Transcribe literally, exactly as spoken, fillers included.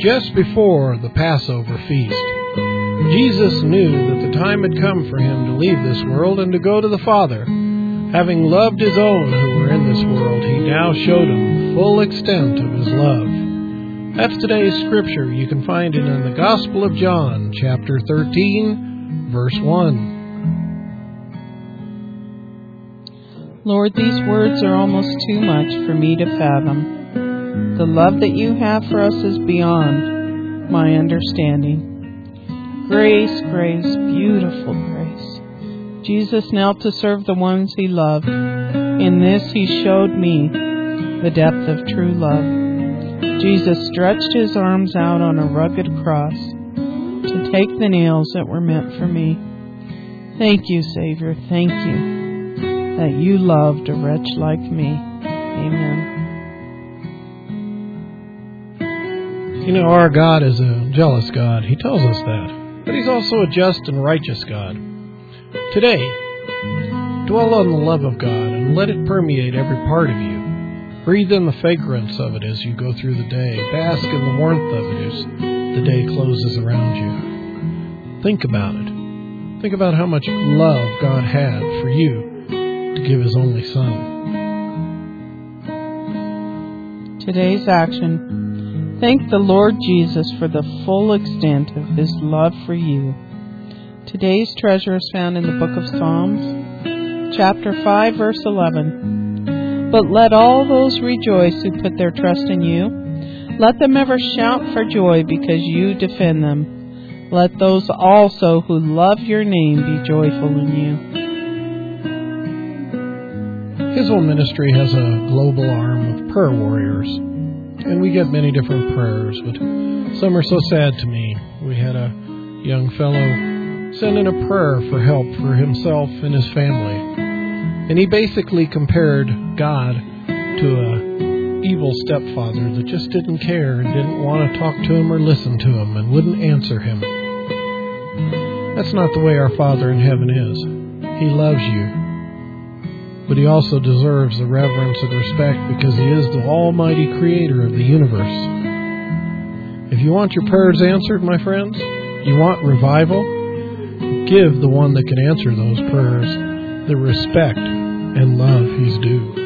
just before the Passover feast. Jesus knew that the time had come for him to leave this world and to go to the Father. Having loved his own who were in this world, he now showed them the full extent of his love. That's today's scripture. You can find it in the Gospel of John, chapter thirteen, verse one. Lord, these words are almost too much for me to fathom. The love that you have for us is beyond my understanding. Grace, grace, beautiful grace. Jesus knelt to serve the ones he loved. In this he showed me the depth of true love. Jesus stretched his arms out on a rugged cross to take the nails that were meant for me. Thank you, Savior, thank you that you loved a wretch like me. Amen. You know, our God is a jealous God. He tells us that. But he's also a just and righteous God. Today, dwell on the love of God and let it permeate every part of you. Breathe in the fragrance of it as you go through the day. Bask in the warmth of it as the day closes around you. Think about it. Think about how much love God had for you to give his only Son. Today's action. Thank the Lord Jesus for the full extent of his love for you. Today's treasure is found in the book of Psalms, chapter five, verse eleven. But let all those rejoice who put their trust in you. Let them ever shout for joy because you defend them. Let those also who love your name be joyful in you. Hillsville Ministry has a global arm of prayer warriors. And we get many different prayers, but some are so sad to me. We had a young fellow send in a prayer for help for himself and his family. And he basically compared God to a evil stepfather that just didn't care and didn't want to talk to him or listen to him and wouldn't answer him. That's not the way our Father in heaven is. He loves you. But he also deserves the reverence and respect because he is the almighty creator of the universe. If you want your prayers answered, my friends, you want revival, give the one that can answer those prayers the respect and love he's due.